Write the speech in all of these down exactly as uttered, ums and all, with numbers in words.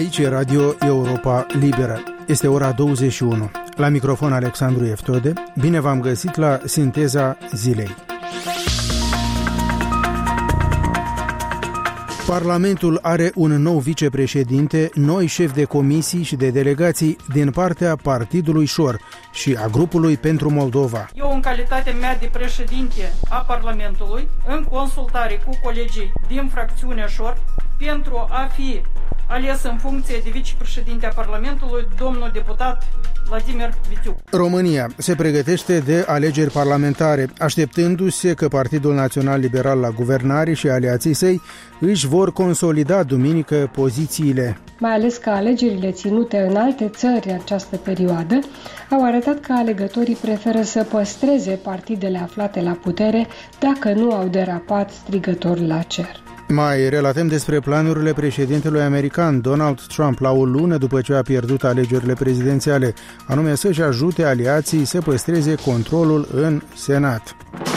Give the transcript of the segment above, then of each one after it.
Aici e Radio Europa Liberă. Este ora douăzeci și unu. La microfon Alexandru Eftode. Bine v-am găsit la Sinteza Zilei. Parlamentul are un nou vicepreședinte, noi șefi de comisii și de delegații din partea Partidului Șor și a grupului pentru Moldova. Eu, în calitatea mea de președinte a Parlamentului, în consultare cu colegii din fracțiunea Șor, pentru a fi ales în funcție de vicepreședinte a Parlamentului, domnul deputat Vladimir Vitiuc. România se pregătește de alegeri parlamentare, așteptându-se că Partidul Național Liberal la guvernare și aliații săi își vor consolida duminică pozițiile. Mai ales că alegerile ținute în alte țări în această perioadă au arătat că alegătorii preferă să păstreze partidele aflate la putere dacă nu au derapat strigător la cer. Mai relatăm despre planurile președintelui american Donald Trump la o lună după ce a pierdut alegerile prezidențiale, anume să-și ajute aliații să păstreze controlul în Senat.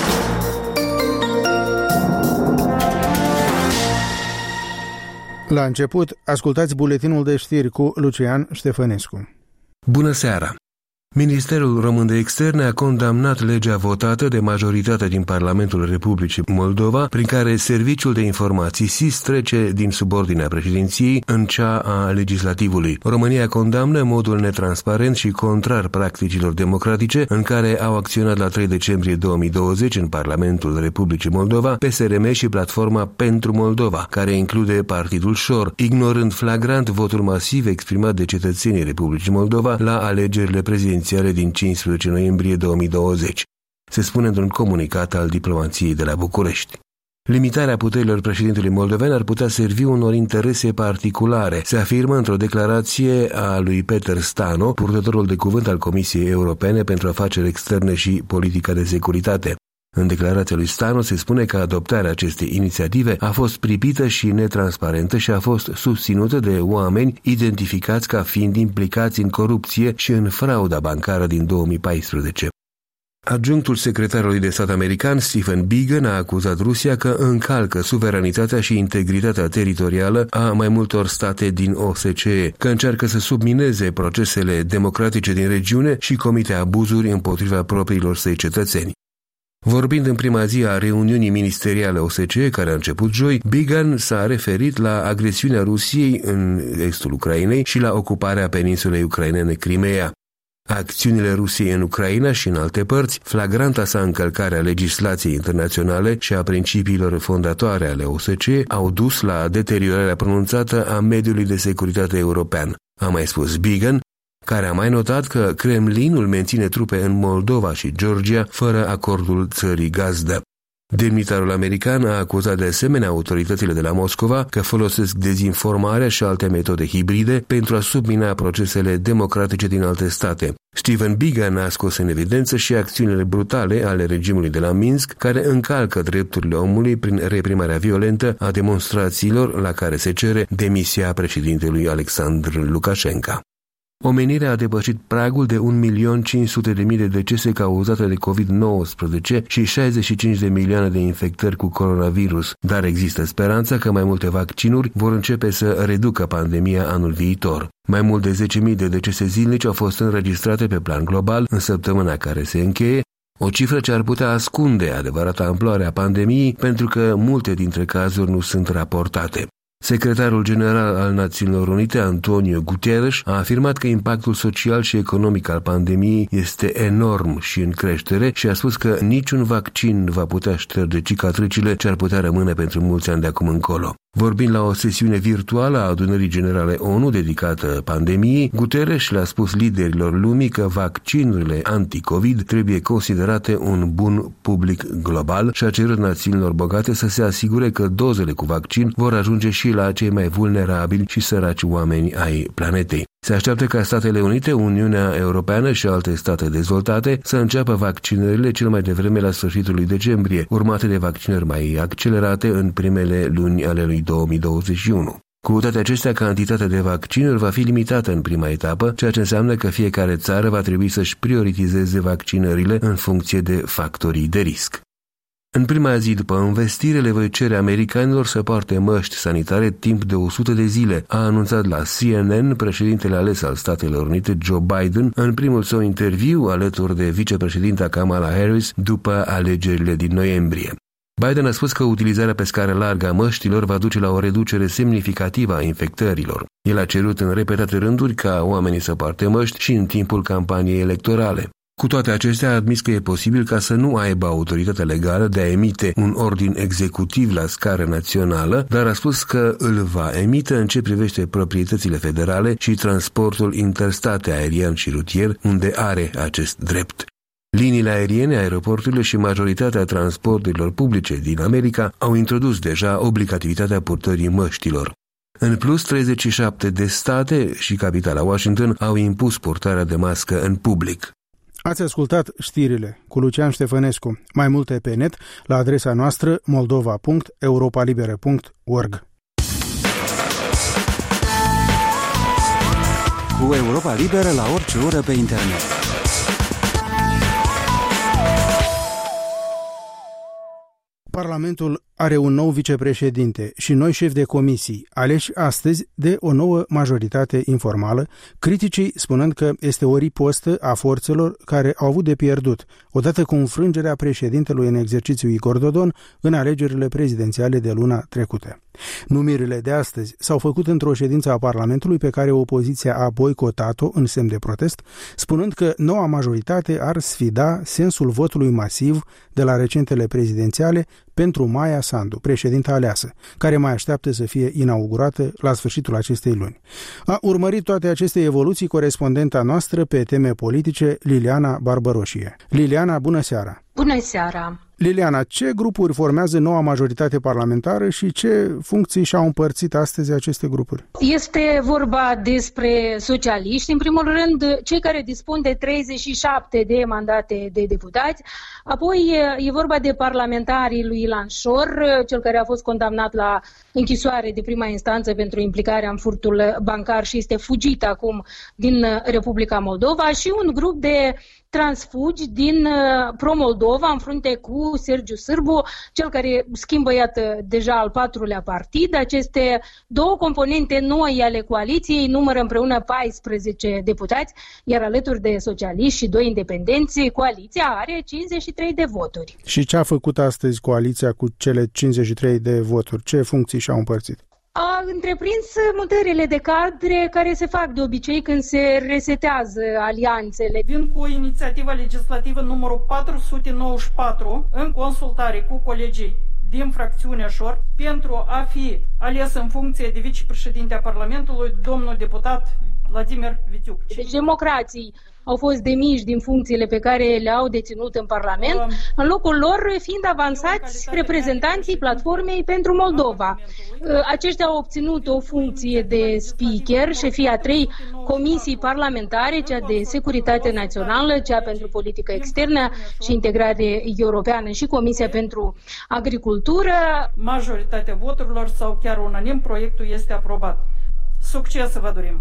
La început, ascultați buletinul de știri cu Lucian Ștefănescu. Bună seara! Ministerul Român de Externe a condamnat legea votată de majoritatea din Parlamentul Republicii Moldova, prin care Serviciul de Informații S I S trece din subordinea președinției în cea a legislativului. România condamnă modul netransparent și contrar practicilor democratice în care au acționat la trei decembrie două mii douăzeci în Parlamentul Republicii Moldova P S R M și Platforma pentru Moldova, care include Partidul Șor, ignorând flagrant votul masiv exprimat de cetățenii Republicii Moldova la alegerile prezidențiale din cincisprezece noiembrie două mii douăzeci. Se spune într-un comunicat al diplomației de la București. Limitarea puterilor președintelui moldoven ar putea servi unor interese particulare, se afirmă într-o declarație a lui Peter Stano, purtătorul de cuvânt al Comisiei Europene pentru Afaceri Externe și Politica de Securitate. În declarația lui Stano se spune că adoptarea acestei inițiative a fost pripită și netransparentă și a fost susținută de oameni identificați ca fiind implicați în corupție și în frauda bancară din două mii paisprezece. Adjunctul secretarului de stat american Stephen Biegun a acuzat Rusia că încalcă suveranitatea și integritatea teritorială a mai multor state din O S C E, că încearcă să submineze procesele democratice din regiune și comite abuzuri împotriva propriilor săi cetățeni. Vorbind în prima zi a reuniunii ministeriale O S C E, care a început joi, Biegun s-a referit la agresiunea Rusiei în estul Ucrainei și la ocuparea peninsulei ucrainene Crimea. Acțiunile Rusiei în Ucraina și în alte părți, flagranta sa încălcare a legislației internaționale și a principiilor fondatoare ale O S C E, au dus la deteriorarea pronunțată a mediului de securitate european, a mai spus Biegun, care a mai notat că Kremlinul menține trupe în Moldova și Georgia fără acordul țării gazdă. Demnitarul american a acuzat de asemenea autoritățile de la Moscova că folosesc dezinformarea și alte metode hibride pentru a submina procesele democratice din alte state. Stephen Biegun a scos în evidență și acțiunile brutale ale regimului de la Minsk, care încalcă drepturile omului prin reprimarea violentă a demonstrațiilor la care se cere demisia președintelui Alexandru Lukashenko. Omenirea a depășit pragul de un milion cinci sute de mii de decese cauzate de covid nouăsprezece și șaizeci și cinci de milioane de infectări cu coronavirus, dar există speranța că mai multe vaccinuri vor începe să reducă pandemia anul viitor. Mai mult de zece mii de decese zilnice au fost înregistrate pe plan global în săptămâna care se încheie, o cifră ce ar putea ascunde adevărata amploare a pandemiei pentru că multe dintre cazuri nu sunt raportate. Secretarul general al Națiunilor Unite, Antonio Guterres, a afirmat că impactul social și economic al pandemiei este enorm și în creștere și a spus că niciun vaccin va putea șterge cicatricile ce ar putea rămâne pentru mulți ani de acum încolo. Vorbind la o sesiune virtuală a adunării generale O N U dedicată pandemiei, Guterres le-a spus liderilor lumii că vaccinurile anti-COVID trebuie considerate un bun public global și a cerut națiunilor bogate să se asigure că dozele cu vaccin vor ajunge și la cei mai vulnerabili și săraci oameni ai planetei. Se așteaptă ca Statele Unite, Uniunea Europeană și alte state dezvoltate să înceapă vaccinările cel mai devreme la sfârșitul lui decembrie, urmate de vaccinări mai accelerate în primele luni ale lui două mii douăzeci și unu. Cu toate acestea, cantitatea de vaccinuri va fi limitată în prima etapă, ceea ce înseamnă că fiecare țară va trebui să-și prioritizeze vaccinările în funcție de factorii de risc. În prima zi după învestire le voi cere americanilor să poarte măști sanitare timp de o sută de zile, a anunțat la C N N președintele ales al Statelor Unite, Joe Biden, în primul său interviu alături de vicepreședinta Kamala Harris după alegerile din noiembrie. Biden a spus că utilizarea pe scară largă a măștilor va duce la o reducere semnificativă a infectărilor. El a cerut în repetate rânduri ca oamenii să poarte măști și în timpul campaniei electorale. Cu toate acestea, a admis că e posibil ca să nu aibă autoritatea legală de a emite un ordin executiv la scară națională, dar a spus că îl va emite în ce privește proprietățile federale și transportul interstate aerian și rutier, unde are acest drept. Liniile aeriene, aeroporturile și majoritatea transporturilor publice din America au introdus deja obligativitatea purtării măștilor. În plus, treizeci și șapte de state și capitala Washington au impus purtarea de mască în public. Ați ascultat știrile cu Lucian Ștefănescu. Mai multe pe net la adresa noastră moldova punct europa liberă punct org. Cu Europa Liberă la orice oră pe internet. Parlamentul are un nou vicepreședinte și noi șefi de comisii, aleși astăzi de o nouă majoritate informală, criticii spunând că este o ripostă a forțelor care au avut de pierdut, odată cu înfrângerea președintelui în exercițiu Igor Dodon în alegerile prezidențiale de luna trecută. Numirile de astăzi s-au făcut într-o ședință a Parlamentului pe care opoziția a boicotat-o în semn de protest, spunând că noua majoritate ar sfida sensul votului masiv de la recentele prezidențiale pentru Maia Sandu, președinta aleasă, care mai așteaptă să fie inaugurată la sfârșitul acestei luni. A urmărit toate aceste evoluții corespondenta noastră pe teme politice, Liliana Barbăroșie. Liliana, bună seara! Bună seara! Liliana, ce grupuri formează noua majoritate parlamentară și ce funcții și-au împărțit astăzi aceste grupuri? Este vorba despre socialiști, în primul rând, cei care dispun de treizeci și șapte de mandate de deputați, apoi e vorba de parlamentarii lui Ilan Șor, cel care a fost condamnat la închisoare de prima instanță pentru implicarea în furtul bancar și este fugit acum din Republica Moldova, și un grup de transfugi din Pro-Moldova în frunte cu Sergiu Sârbu, cel care schimbă, iată, deja al patrulea partid. Aceste două componente noi ale coaliției numără împreună paisprezece deputați, iar alături de socialiști și doi independenți, coaliția are cincizeci și trei de voturi. Și ce a făcut astăzi coaliția cu cele cincizeci și trei de voturi? Ce funcții și-au împărțit? A întreprins mutările de cadre care se fac de obicei când se resetează alianțele. Vin cu inițiativa legislativă numărul patru sute nouăzeci și patru în consultare cu colegii din fracțiunea Șor pentru a fi ales în funcție de vicepreședinte a Parlamentului domnul deputat Vladimir Vitiuc. Deci democrații au fost demiși din funcțiile pe care le-au deținut în Parlament, în locul lor fiind avansați reprezentanții Platformei pentru Moldova. Aceștia au obținut o funcție de speaker, șefia trei comisii parlamentare, cea de securitate națională, cea pentru politică externă și integrare europeană și Comisia pentru Agricultură. Majoritatea voturilor sau chiar unanim, proiectul este aprobat. Succes vă dorim!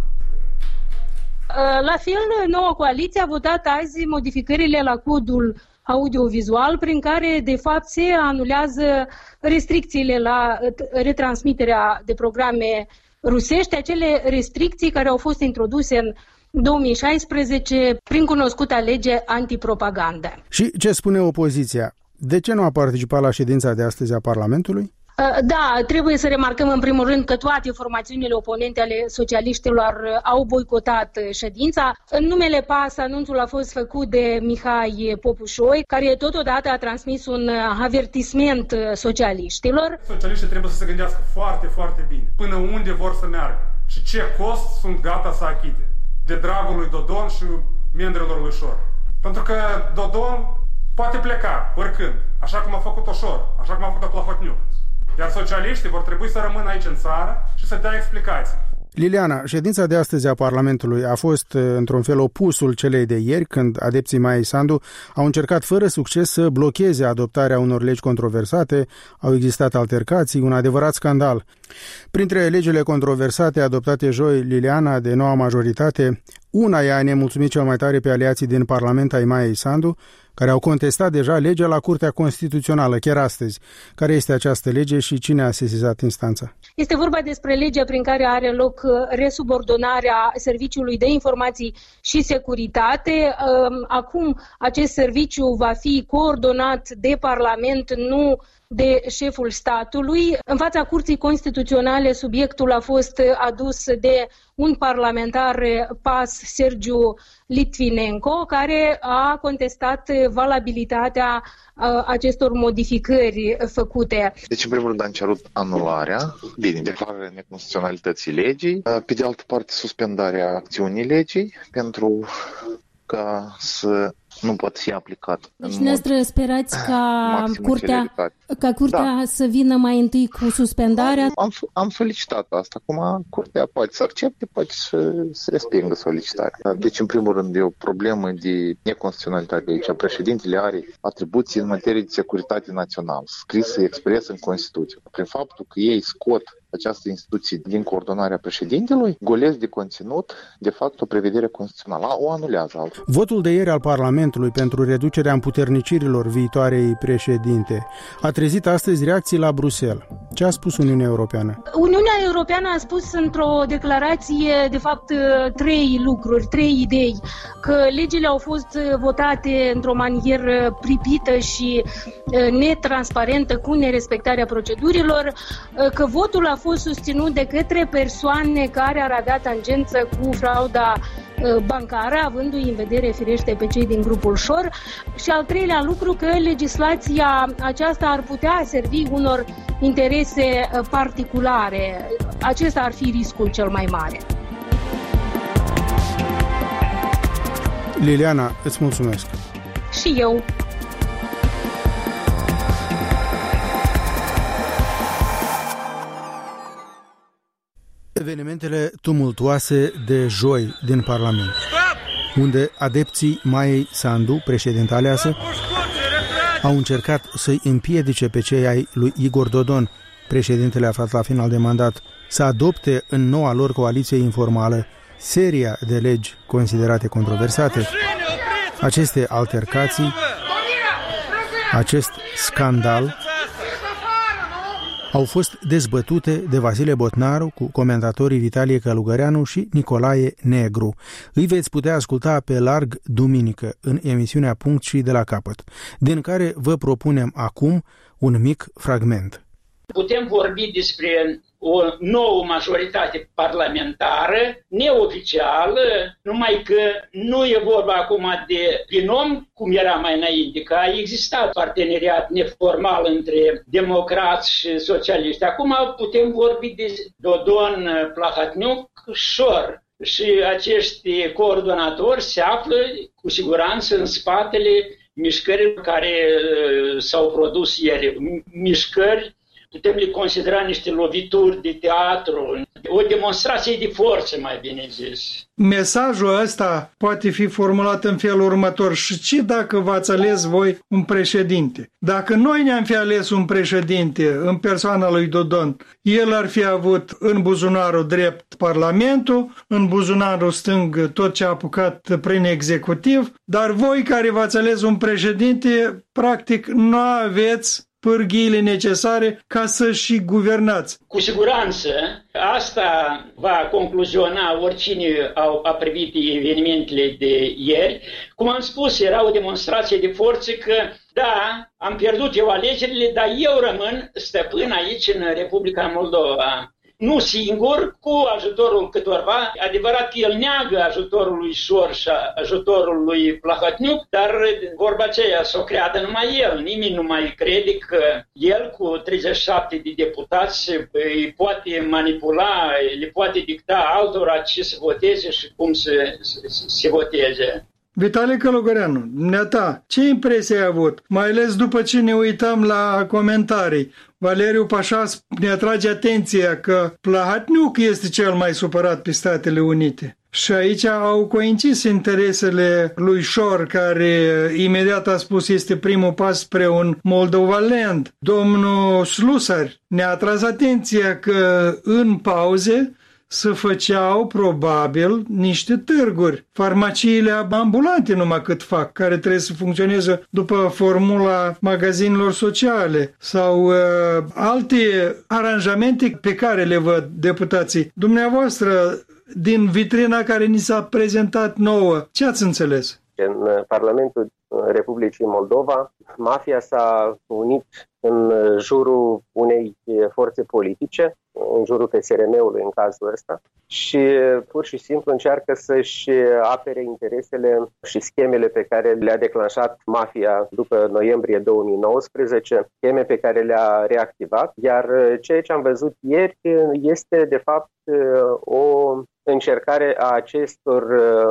La fel, noua coaliție a votat azi modificările la codul audiovizual prin care, de fapt, se anulează restricțiile la retransmiterea de programe rusești, acele restricții care au fost introduse în două mii șaisprezece prin cunoscuta lege antipropagandă. Și ce spune opoziția? De ce nu a participat la ședința de astăzi a Parlamentului? Da, trebuie să remarcăm în primul rând că toate formațiunile oponente ale socialiștilor au boicotat ședința. În numele P A S, anunțul a fost făcut de Mihai Popușoi, care totodată a transmis un avertisment socialiștilor. Socialiștii trebuie să se gândească foarte, foarte bine până unde vor să meargă și ce cost sunt gata să achite de dragul lui Dodon și mendrilor lui Șor. Pentru că Dodon poate pleca oricând, așa cum a făcut-o Șor, așa cum a făcut-o Plahotniuc. Iar socialiștii vor trebui să rămână aici în țară și să dea explicații. Liliana, ședința de astăzi a Parlamentului a fost într-un fel opusul celei de ieri, când adepții Maiei Sandu au încercat fără succes să blocheze adoptarea unor legi controversate, au existat altercații, un adevărat scandal. Printre legile controversate adoptate joi, Liliana, de noua majoritate, una i-a nemulțumit cel mai tare pe aliații din Parlament ai Maiei Sandu, care au contestat deja legea la Curtea Constituțională, chiar astăzi. Care este această lege și cine a sesizat instanța? Este vorba despre legea prin care are loc resubordonarea Serviciului de Informații și Securitate. Acum acest serviciu va fi coordonat de Parlament, nu de șeful statului. În fața Curții Constituționale subiectul a fost adus de un parlamentar, Pas Sergiu Litvinenko, care a contestat valabilitatea acestor modificări făcute. Deci, în primul rând, am cerut anularea, bine, declararea neconstituționalității legii, pe de altă parte, suspendarea acțiunii legii, pentru ca să nu pot fi aplicat. Deci noastră sperați ca curtea, ca curtea da. să vină mai întâi cu suspendarea? Am, am solicitat asta. Acum curtea poate să accepte, poate să, să respingă solicitarea. Deci, în primul rând, e o problemă de neconstituționalitate aici. Președintele are atribuții în materie de securitate națională, scrisă expres în Constituție. Prin faptul că ei scot această instituție din coordonarea președintelui, golesc de conținut, de fapt, o prevedere constituțională. O anulează altfel. Votul de ieri al Parlamentului pentru reducerea împuternicirilor viitoarei președinte a trezit astăzi reacții la Bruxelles. Ce a spus Uniunea Europeană? Uniunea Europeană a spus într-o declarație, de fapt, trei lucruri, trei idei. Că legile au fost votate într-o manieră pripită și netransparentă, cu nerespectarea procedurilor, că votul a fost susținut de către persoane care ar avea tangență cu frauda bancară, avându-i în vedere, firește, pe cei din grupul Șor. Și al treilea lucru, că legislația aceasta ar putea servi unor interese particulare. Acesta ar fi riscul cel mai mare. Liliana, îți mulțumesc. Și eu. Evenimentele tumultuoase de joi din Parlament, unde adepții Maiei Sandu, președinta aleasă, au încercat să-i împiedice pe cei ai lui Igor Dodon, președintele aflat la final de mandat, să adopte în noua lor coaliție informală seria de legi considerate controversate. Aceste altercații, acest scandal au fost dezbătute de Vasile Botnaru cu comentatorii Vitalie Călugăreanu și Nicolae Negru. Îi veți putea asculta pe larg duminică în emisiunea Punct și de la capăt, din care vă propunem acum un mic fragment. Putem vorbi despre o nouă majoritate parlamentară, neoficială, numai că nu e vorba acum de binom, cum era mai înainte, că a existat parteneriat neformal între democrați și socialiști. Acum putem vorbi de Dodon, Plahatniuc, Șor. Și acești coordonatori se află cu siguranță în spatele mișcărilor care s-au produs ieri. Mișcări putem le considera niște lovituri de teatru, o demonstrație de forță, mai bine zis. Mesajul ăsta poate fi formulat în felul următor: și ce dacă v-ați ales voi un președinte? Dacă noi ne-am fi ales un președinte în persoana lui Dodon, el ar fi avut în buzunarul drept Parlamentul, în buzunarul stâng tot ce a apucat prin executiv, dar voi care v-ați ales un președinte, practic nu aveți pârghiile necesare ca să și guvernați. Cu siguranță, asta va concluziona oricine a privit evenimentele de ieri. Cum am spus, era o demonstrație de forță că, da, am pierdut eu alegerile, dar eu rămân stăpân aici în Republica Moldova. Nu singur, cu ajutorul câtorva. Adevărat că el neagă ajutorul lui Șor și ajutorul lui Plahatniuc, dar vorba aceea să o creadă numai el. Nimeni nu mai crede că el cu treizeci și șapte de deputați îi poate manipula, le poate dicta altora ce să voteze și cum să se voteze. Vitalie Călugăreanu, dumneata, ce impresie ai avut? Mai ales după ce ne uităm la comentarii. Valeriu Pașa ne atrage atenția că Plahatniuc este cel mai supărat pe Statele Unite. Și aici au coincis interesele lui Șor, care imediat a spus este primul pas spre un Moldovaland. Domnul Slusar ne-a atras atenția că în pauze se făceau probabil niște târguri. Farmaciile ambulante numai cât fac, care trebuie să funcționeze după formula magazinelor sociale sau uh, alte aranjamente pe care le văd deputații. Dumneavoastră, din vitrina care ni s-a prezentat nouă, ce ați înțeles? În Parlamentul Republicii Moldova, mafia s-a unit în jurul unei forțe politice, în jurul P S R M-ului în cazul ăsta, și pur și simplu încearcă să-și apere interesele și schemele pe care le-a declanșat mafia după noiembrie două mii nouăsprezece, scheme pe care le-a reactivat, iar ceea ce am văzut ieri este de fapt o încercare a acestor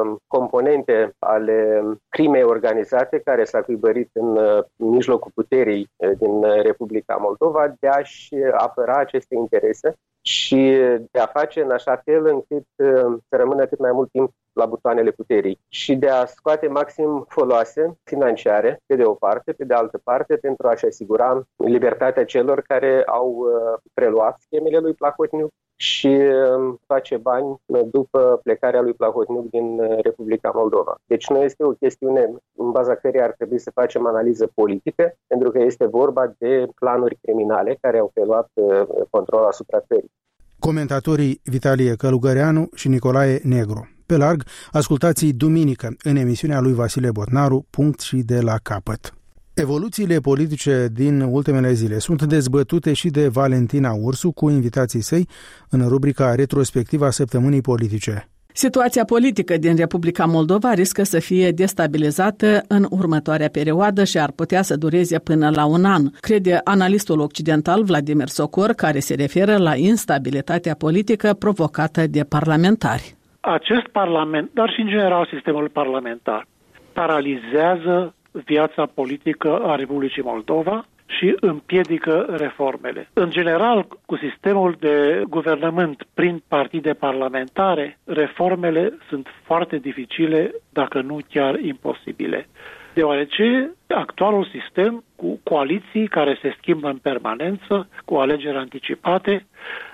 componente ale crimei organizate care s-a cuibărit în mijlocul puterii din Republica Moldova de a-și apăra aceste interese și de a face în așa fel încât să rămână cât mai mult timp la butoanele puterii și de a scoate maxim foloase financiare, pe de o parte, pe de altă parte, pentru a-și asigura libertatea celor care au preluat schemele lui Plahotniuc și face bani după plecarea lui Plahotniuc din Republica Moldova. Deci nu este o chestiune în baza căreia ar trebui să facem analiză politică, pentru că este vorba de planuri criminale care au preluat controlul asupra țării. Comentatorii Vitalie Călugăreanu și Nicolae Negru. Pe larg, ascultați duminică în emisiunea lui Vasile Botnaru, Punct și de la capăt. Evoluțiile politice din ultimele zile sunt dezbătute și de Valentina Ursu cu invitații săi în rubrica retrospectivă a săptămânii politice. Situația politică din Republica Moldova riscă să fie destabilizată în următoarea perioadă și ar putea să dureze până la un an, crede analistul occidental Vladimir Socor, care se referă la instabilitatea politică provocată de parlamentari. Acest parlament, dar și în general sistemul parlamentar, paralizează viața politică a Republicii Moldova și împiedică reformele. În general, cu sistemul de guvernământ prin partide parlamentare, reformele sunt foarte dificile, dacă nu chiar imposibile. Deoarece actualul sistem, cu coaliții care se schimbă în permanență, cu alegeri anticipate,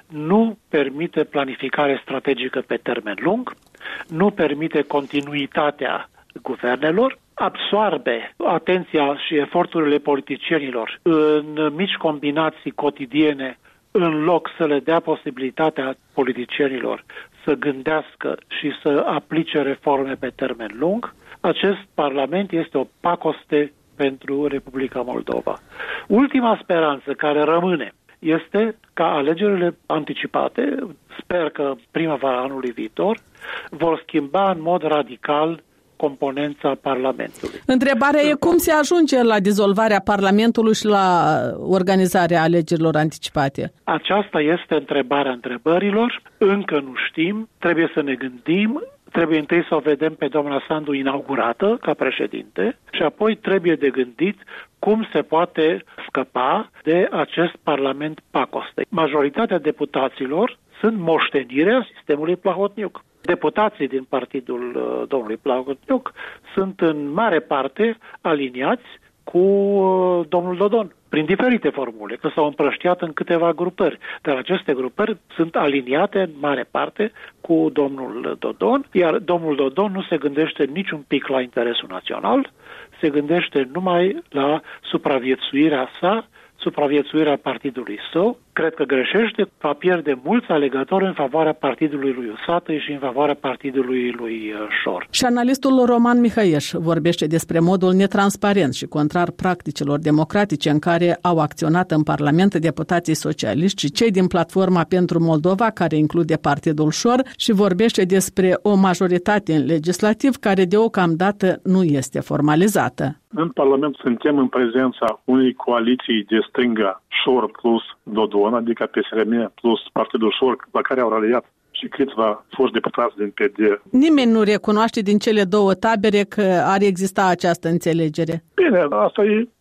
nu permite planificare strategică pe termen lung, nu permite continuitatea guvernelor, absorbe atenția și eforturile politicienilor în mici combinații cotidiene, în loc să le dea posibilitatea politicienilor să gândească și să aplice reforme pe termen lung. Acest parlament este o pacoste pentru Republica Moldova. Ultima speranță care rămâne este ca alegerile anticipate, sper că primăvara anului viitor, vor schimba în mod radical componența Parlamentului. Întrebarea e cum se ajunge la dizolvarea Parlamentului și la organizarea alegerilor anticipate? Aceasta este întrebarea întrebărilor. Încă nu știm, trebuie să ne gândim, trebuie întâi să o vedem pe doamna Sandu inaugurată ca președinte și apoi trebuie de gândit cum se poate scăpa de acest Parlament pacoste. Majoritatea deputaților sunt moștenirea sistemului Plahotniuc. Deputații din partidul uh, domnului Plahotniuc sunt în mare parte aliniați cu uh, domnul Dodon, prin diferite formule, că s-au împrăștiat în câteva grupări, dar aceste grupări sunt aliniate în mare parte cu domnul Dodon, iar domnul Dodon nu se gândește niciun pic la interesul național, se gândește numai la supraviețuirea sa, supraviețuirea partidului său. Cred că greșește, va pierde mulți alegători în favoarea partidului lui Usatăi și în favoarea partidului lui Șor. Și analistul Roman Mihăieș vorbește despre modul netransparent și contrar practicilor democratice în care au acționat în Parlament deputații socialiști și cei din Platforma pentru Moldova, care include partidul Șor, și vorbește despre o majoritate în legislativ care deocamdată nu este formalizată. În Parlament suntem în prezența unei coaliții de stânga Șor plus Dodon, adică P S R M plus Partidul Șor, la care au raliat și câțiva foști deputați din P D. Nimeni nu recunoaște din cele două tabere că ar exista această înțelegere. Bine, asta e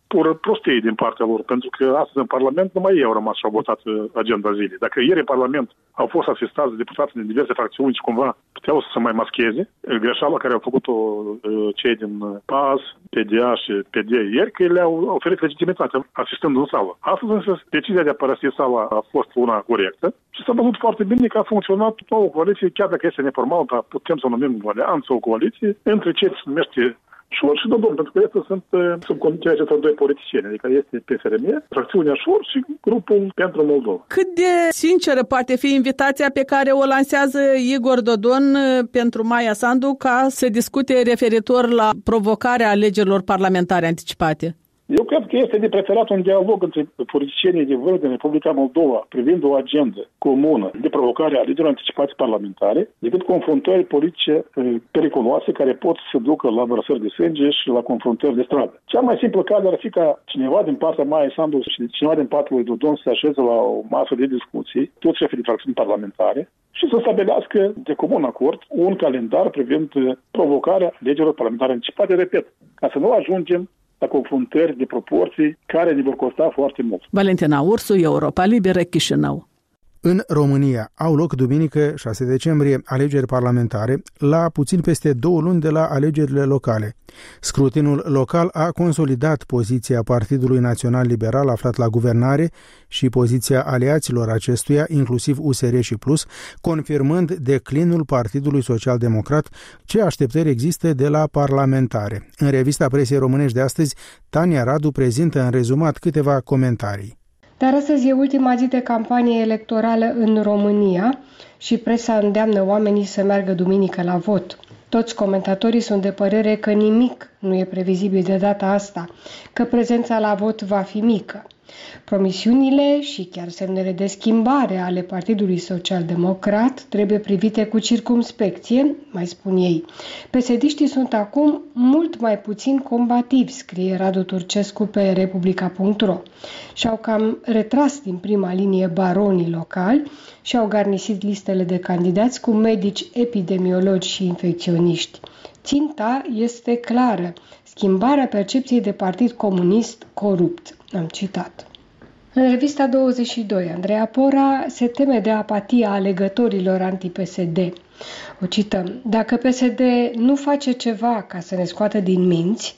pură prostie din partea lor, pentru că astăzi în Parlament numai ei au rămas și au votat agenda zilei. Dacă ieri în Parlament au fost asistați deputați din diverse fracțiuni și cumva puteau să se mai mascheze, greșeala care au făcut-o cei din P A S, P D A și P D ieri, că le-au oferit legitimitate asistând în sală. Astăzi însă decizia de a părăsi sala a fost una corectă și s-a văzut foarte bine că a funcționat o coaliție, chiar dacă este neformal, dar putem să o numim o alianță, o coaliție, între ce se numește Șor și Dodon, pentru că estea sunt sub conducerea acestor doi politicieni, adică este P S R M, fracțiunea Șor și grupul pentru Moldova. Cât de sinceră poate fi invitația pe care o lansează Igor Dodon pentru Maia Sandu ca să discute referitor la provocarea alegerilor parlamentare anticipate? Eu cred că este de preferat un dialog între politicienii de vârf din Republica Moldova privind o agendă comună de provocare a alegerilor anticipate parlamentare, decât confruntări politice periculoase care pot să ducă la vărsări de sânge și la confruntări de stradă. Cea mai simplă cale ar fi ca cineva din partea Maia Sandu și cineva din partea lui Dodon să se așeze la o masă de discuții, toți șefii de fracțiuni parlamentare, și să stabilească de comun acord un calendar privind provocarea alegerilor parlamentare anticipate, repet, ca să nu ajungem la confruntări de proporții care ne vor costa foarte mult. Valentina Ursu, Europa Liberă, Chișinău. În România au loc duminică, șase decembrie, alegeri parlamentare, la puțin peste două luni de la alegerile locale. Scrutinul local a consolidat poziția Partidului Național Liberal aflat la guvernare și poziția aliaților acestuia, inclusiv U S R și Plus, confirmând declinul Partidului Social Democrat. Ce așteptări există de la parlamentare? În revista presei românești de astăzi, Tania Radu prezintă în rezumat câteva comentarii. Dar astăzi e ultima zi de campanie electorală în România și presa îndeamnă oamenii să meargă duminică la vot. Toți comentatorii sunt de părere că nimic nu e previzibil de data asta, că prezența la vot va fi mică. Promisiunile și chiar semnele de schimbare ale Partidului Social Democrat trebuie privite cu circumspecție, mai spun ei. P S D-știi sunt acum mult mai puțin combativi, scrie Radu Turcescu pe Republica punct ro. Și-au cam retras din prima linie baronii locali și au garnisit listele de candidați cu medici, epidemiologi și infecționiști. Ținta este clară, schimbarea percepției de partid comunist corupt. Am citat. În revista douăzeci și doi, Andreea Pora se teme de apatia alegătorilor anti-P S D. O cităm. Dacă P S D nu face ceva ca să ne scoată din minți,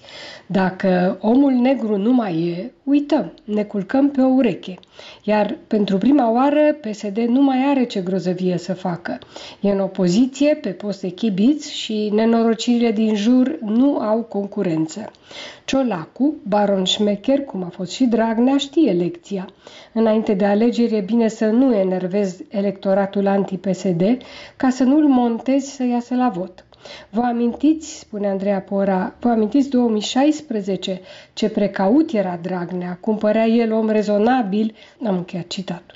dacă omul negru nu mai e, uităm, ne culcăm pe o ureche. Iar pentru prima oară P S D nu mai are ce grozăvie să facă. E în opoziție pe post de chibiț și nenorocirile din jur nu au concurență. Ciolacu, baron șmecher, cum a fost și Dragnea, știe lecția. Înainte de alegeri e bine să nu enervezi electoratul anti-P S D ca să nu-l montezi să iasă la vot. Vă amintiți, spune Andreea Pora, vă amintiți două mii șaisprezece, ce precaut era Dragnea, cum părea el om rezonabil, am încheiat citatul.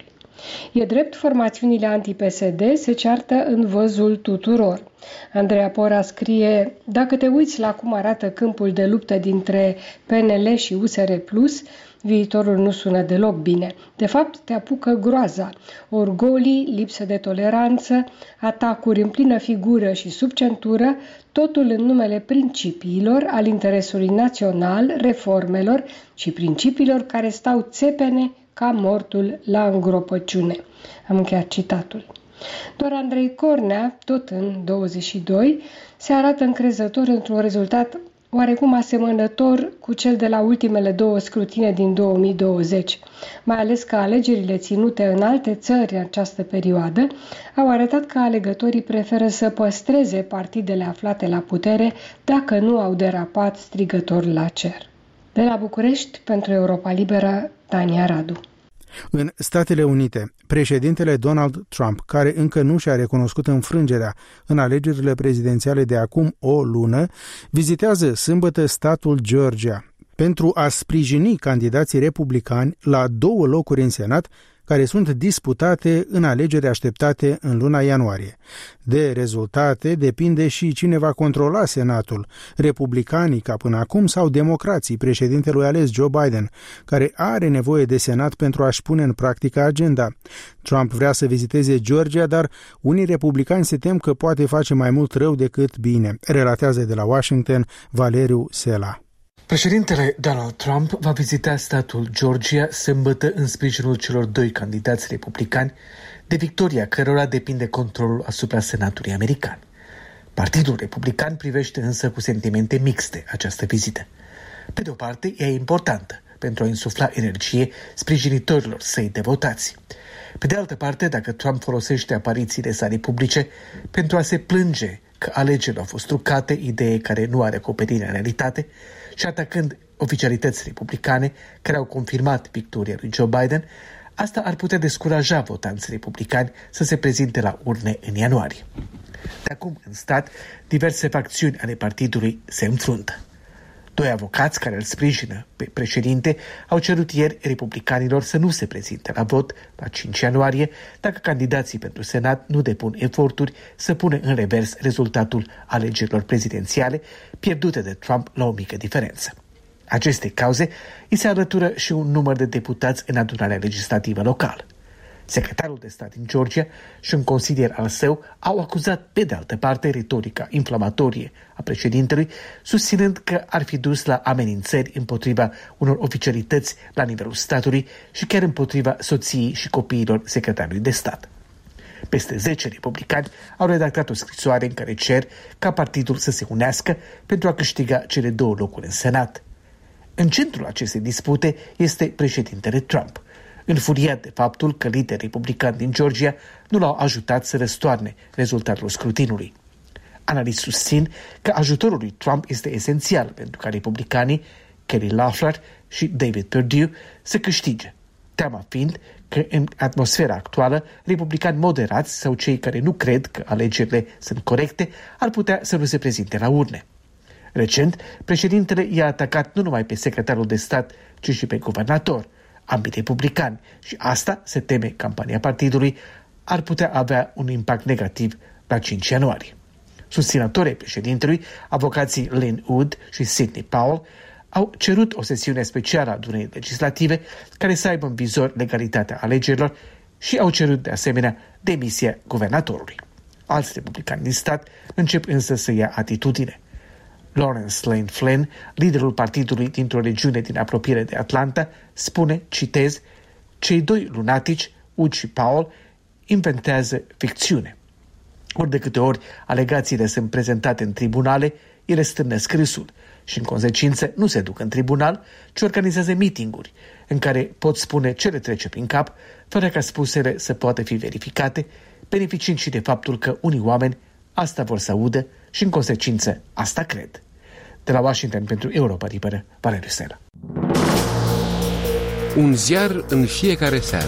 E drept, formațiunile anti-P S D se ceartă în văzul tuturor. Andreea Pora scrie, dacă te uiți la cum arată câmpul de luptă dintre P N L și U S R Plus, viitorul nu sună deloc bine. De fapt, te apucă groaza, orgolii, lipsă de toleranță, atacuri în plină figură și sub centură, totul în numele principiilor, al interesului național, reformelor și principiilor care stau țepene ca mortul la îngropăciune. Am încheiat citatul. Doar Andrei Cornea, tot în douăzeci și doi, se arată încrezător într-un rezultat oarecum asemănător cu cel de la ultimele două scrutine din două mii douăzeci, mai ales că alegerile ținute în alte țări în această perioadă au arătat că alegătorii preferă să păstreze partidele aflate la putere dacă nu au derapat strigător la cer. De la București, pentru Europa Liberă, Tania Radu. În Statele Unite, președintele Donald Trump, care încă nu și-a recunoscut înfrângerea în alegerile prezidențiale de acum o lună, vizitează sâmbătă statul Georgia pentru a sprijini candidații republicani la două locuri în Senat care sunt disputate în alegeri așteptate în luna ianuarie. De rezultate depinde și cine va controla Senatul, republicanii ca până acum sau democrații președintelui ales Joe Biden, care are nevoie de Senat pentru a-și pune în practică agenda. Trump vrea să viziteze Georgia, dar unii republicani se tem că poate face mai mult rău decât bine, relatează de la Washington Valeriu Sela. Președintele Donald Trump va vizita statul Georgia sâmbătă în sprijinul celor doi candidați republicani, de victoria cărora depinde controlul asupra Senatului american. Partidul Republican privește însă cu sentimente mixte această vizită. Pe de o parte, ea e importantă pentru a insufla energie sprijinitorilor săi devotați. Pe de altă parte, dacă Trump folosește aparițiile sale publice pentru a se plânge că alegerile au fost trucate, idee care nu are acoperire în realitate, și atacând oficialități republicane care au confirmat victoria lui Joe Biden, asta ar putea descuraja votanții republicani să se prezinte la urne în ianuarie. De acum, în stat, diverse facțiuni ale partidului se înfruntă. Doi avocați care îl sprijină pe președinte au cerut ieri republicanilor să nu se prezinte la vot la cinci ianuarie dacă candidații pentru Senat nu depun eforturi să pună în revers rezultatul alegerilor prezidențiale pierdute de Trump la o mică diferență. Aceste cauze îi se alătură și un număr de deputați în adunarea legislativă locală. Secretarul de stat din Georgia și un consilier al său au acuzat pe de altă parte retorica inflamatorie a președintelui, susținând că ar fi dus la amenințări împotriva unor oficialități la nivelul statului și chiar împotriva soției și copiilor secretarului de stat. Peste zece republicani au redactat o scrisoare în care cer ca partidul să se unească pentru a câștiga cele două locuri în Senat. În centrul acestei dispute este președintele Trump, înfuriat de faptul că liderii republicani din Georgia nu l-au ajutat să răstoarne rezultatul scrutinului. Analiști susțin că ajutorul lui Trump este esențial pentru ca republicanii Kelly Loeffler și David Perdue să câștige, teama fiind că în atmosfera actuală republicani moderați sau cei care nu cred că alegerile sunt corecte ar putea să nu se prezinte la urne. Recent, președintele i-a atacat nu numai pe secretarul de stat, ci și pe guvernator, ambii republicani, și asta, se teme, campania partidului ar putea avea un impact negativ la cinci ianuarie. Susținătorii președintelui, avocații Lynn Wood și Sidney Powell, au cerut o sesiune specială a adunării legislative care să aibă în vizor legalitatea alegerilor și au cerut de asemenea demisia guvernatorului. Alți republicani din stat încep însă să ia atitudine. Lawrence Lane Flynn, liderul partidului dintr-o regiune din apropiere de Atlanta, spune, citez, cei doi lunatici, Wood și Powell, inventează ficțiune. Ori de câte ori alegațiile sunt prezentate în tribunale, ele stârnesc râsul și, în consecință, nu se duc în tribunal, ci organizează meeting-uri în care pot spune ce le trece prin cap, fără ca spusele să poată fi verificate, beneficiind și de faptul că unii oameni asta vor să audă și, în consecință, asta cred. De la Washington pentru Europa Liberă, Valeriu Sela. Un ziar în fiecare seară.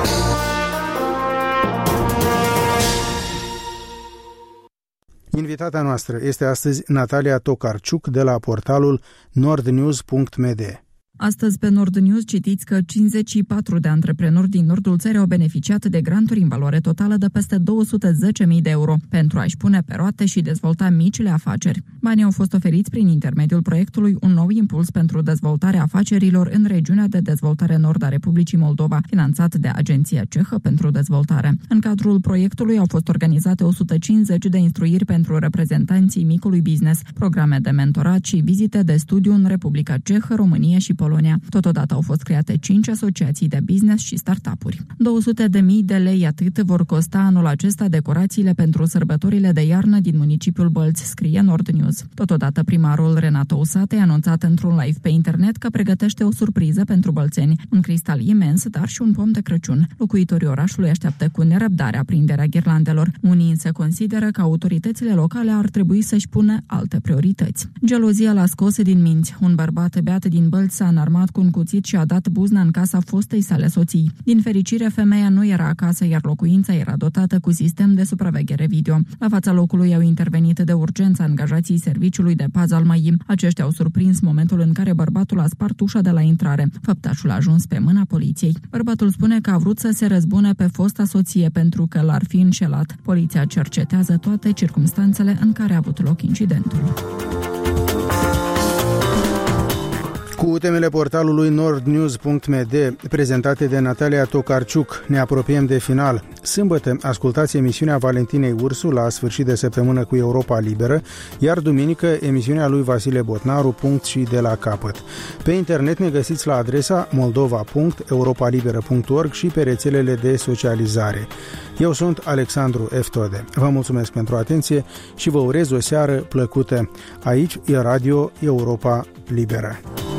Invitata noastră este astăzi Natalia Tokarciuc de la portalul nordnews punct m d. Astăzi pe Nord News citiți că cincizeci și patru de antreprenori din nordul țării au beneficiat de granturi în valoare totală de peste două sute zece mii de euro pentru a-și pune pe roate și dezvolta micile afaceri. Banii au fost oferiți prin intermediul proiectului Un nou impuls pentru dezvoltarea afacerilor în regiunea de dezvoltare nord a Republicii Moldova, finanțat de Agenția Cehă pentru Dezvoltare. În cadrul proiectului au fost organizate o sută cincizeci de instruiri pentru reprezentanții micului business, programe de mentorat și vizite de studiu în Republica Cehă, România și Polonia. Totodată au fost create cinci asociații de business și startup-uri. două sute de mii de lei atât vor costa anul acesta decorațiile pentru sărbătorile de iarnă din municipiul Bălți, scrie Nord News. Totodată primarul Renato Usate a anunțat într-un live pe internet că pregătește o surpriză pentru bălțeni, un cristal imens, dar și un pom de Crăciun. Locuitorii orașului așteaptă cu nerăbdare aprinderea ghirlandelor. Unii însă consideră că autoritățile locale ar trebui să-și pună alte priorități. Gelozia l-a scos din minți. Un bărbat beat din Bălți s-a înarmat cu un cuțit și a dat buzna în casa fostei sale soții. Din fericire, femeia nu era acasă, iar locuința era dotată cu sistem de supraveghere video. La fața locului au intervenit de urgență angajații serviciului de pază al măii. Aceștia au surprins momentul în care bărbatul a spart ușa de la intrare. Făptașul a ajuns pe mâna poliției. Bărbatul spune că a vrut să se răzbune pe fosta soție pentru că l-ar fi înșelat. Poliția cercetează toate circumstanțele în care a avut loc incidentul. Cu temele portalului nordnews punct m d, prezentate de Natalia Tokarciuc, ne apropiem de final. Sâmbătă ascultați emisiunea Valentinei Ursu la sfârșit de săptămână cu Europa Liberă, iar duminică emisiunea lui Vasile Botnaru, punct și de la capăt. Pe internet ne găsiți la adresa moldova punct europalibera punct org și pe rețelele de socializare. Eu sunt Alexandru Eftode. Vă mulțumesc pentru atenție și vă urez o seară plăcută. Aici e Radio Europa Liberă.